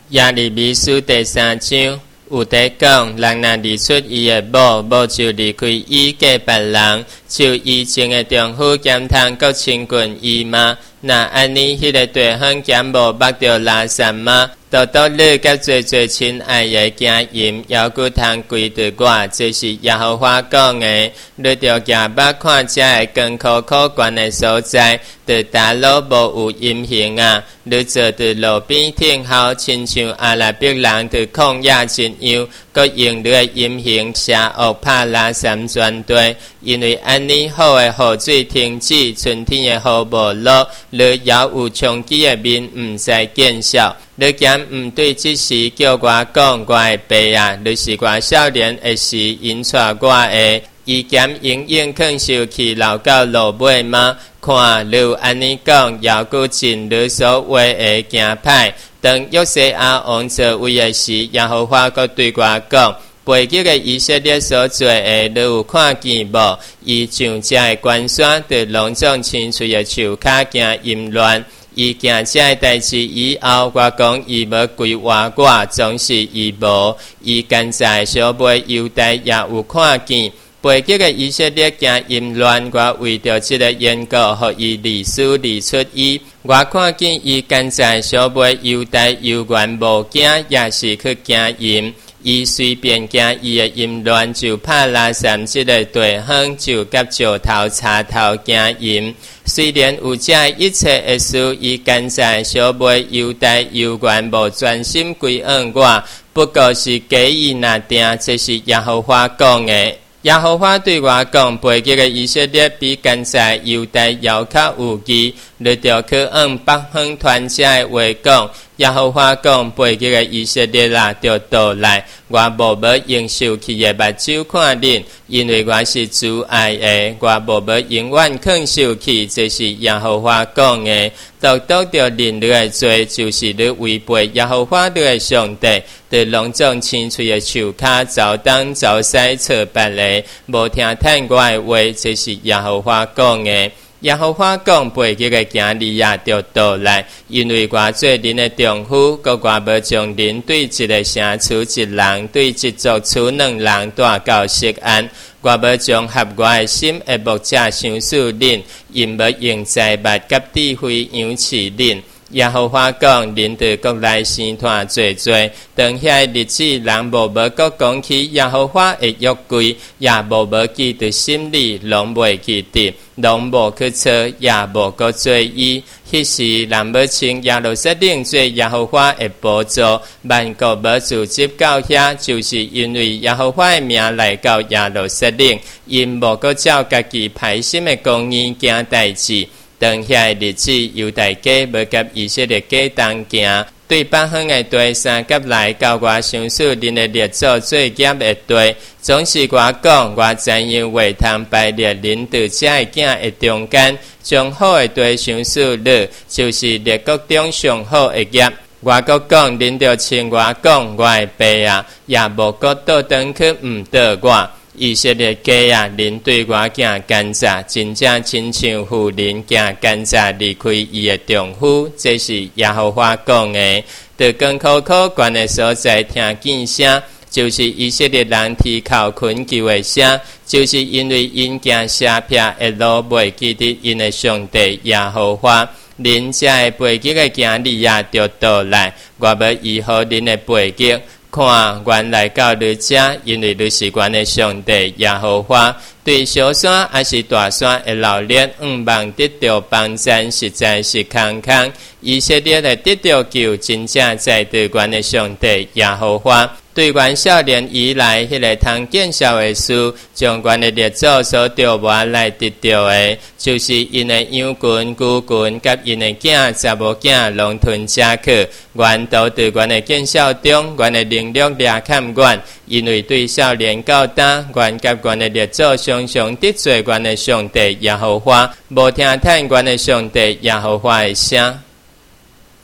耶利米书第3章有在讲，人若离出伊的某，某就离开伊嫁别人，就以前的丈夫兼通搁亲近伊吗？那安尼，迄个地方兼无捌着拉萨吗？多多你甲最最亲爱的行淫，犹佫通归着我，这是耶和华讲的。你着行捌看遮的艰苦可观的所在，着大路无有阴行啊！你坐伫路边听候，亲像阿拉伯人伫旷野一样，佮用你的阴行邪恶拍拉三全地。因为安尼好的雨水停止，春天的雨无落，你也有长期的面毋使见效。你敢毋对即时叫我讲，我的爸啊，你是我少年的时引带我的，伊敢永远肯受去留到落尾吗？看你有安尼讲，犹佫尽你所话的行歹。当约西亚王做位的时，耶和华佫对我讲，背记的以色列所做的，你有看见无？伊上遮的关山，伫隆重清脆的树骹行淫乱。伊行遮的代志以后，我讲伊要归还我，总是伊无。伊刚才小妹犹大也有看见，背记的以色列行淫乱，我为着这个缘故，互伊离出伊。我看见伊刚才小妹犹大犹原无惊，也是去行淫。伊随便行伊的淫乱，就拍拉三这个地方，就甲石头插头行淫。虽然有这一切的事，伊刚才小妹犹大犹原无专心归向我，不过是假意那定，这是耶和华讲的。耶和华对我讲，背记的以色列比刚才犹大要较有义，你着去按北方传者的话讲。耶和华讲，背记的以色列啦，着倒来，我无要用受气的目睭看恁，因为我是主爱的，我无要永远肯受气，这是耶和华讲的。独独着恁你的罪，就是你违背耶和华你的上帝，伫隆重清脆的树骹，走东走西错别个，无听听我的话，这是耶和华讲的。耶和华讲，背记的行你也着倒来，因为我做恁的丈夫，我要将恁对一个城厝一人，对一族厝两人带到錫安。我要将合我的心的牧者相属恁，因要用财物甲智慧养饲恁。耶和华讲，恁伫国内生团做，当遐日子，人无要搁讲起耶和华的约规，也无要记伫心里，拢袂记得，拢无去错，也无搁做伊。迄时人要称耶路撒冷做耶和华的宝座，万国要聚集到遐，就是因为耶和华的名来到耶路撒冷，因无搁照家己歹心的公义行代志。当遐的日子，犹大家要甲以色列家同行，对北方的地三甲来到我相属恁的列祖做业的地，总是我讲，我怎样为通排列恁伫遮的囝的中间，将好的地相属你，就是列国中上好的业。我搁讲，恁着亲我讲，我的爸啊，也无搁倒转去毋倒我。以色列家啊，恁对我行奸诈，真正亲像妇人行奸诈离开伊的丈夫，这是耶和华讲的。在艰苦可观的所在听见声，就是以色列人啼哭恳求的声，就是因为因行邪僻的路，袂记得因的上帝耶和华。恁遮的背脊的行李也着倒来，我要医好恁的背脊。看，原来到你遮，因为你是阮的上帝耶和华。对小山还是大山的老烈，望得到帮助，实在是空空。以色列的得到救，真正在对阮的上帝耶和华。对阮少年以来，迄个通见效的事，将阮的列祖所着我来得到的，就是因的羊群、牛群，甲因的囝、查某囝，拢吞吃去。阮都对阮的见效中，阮的能力掠看阮，因为对少年到大，阮甲阮的列祖常常得罪阮的上帝耶和华，无听阮的上帝耶和华的声。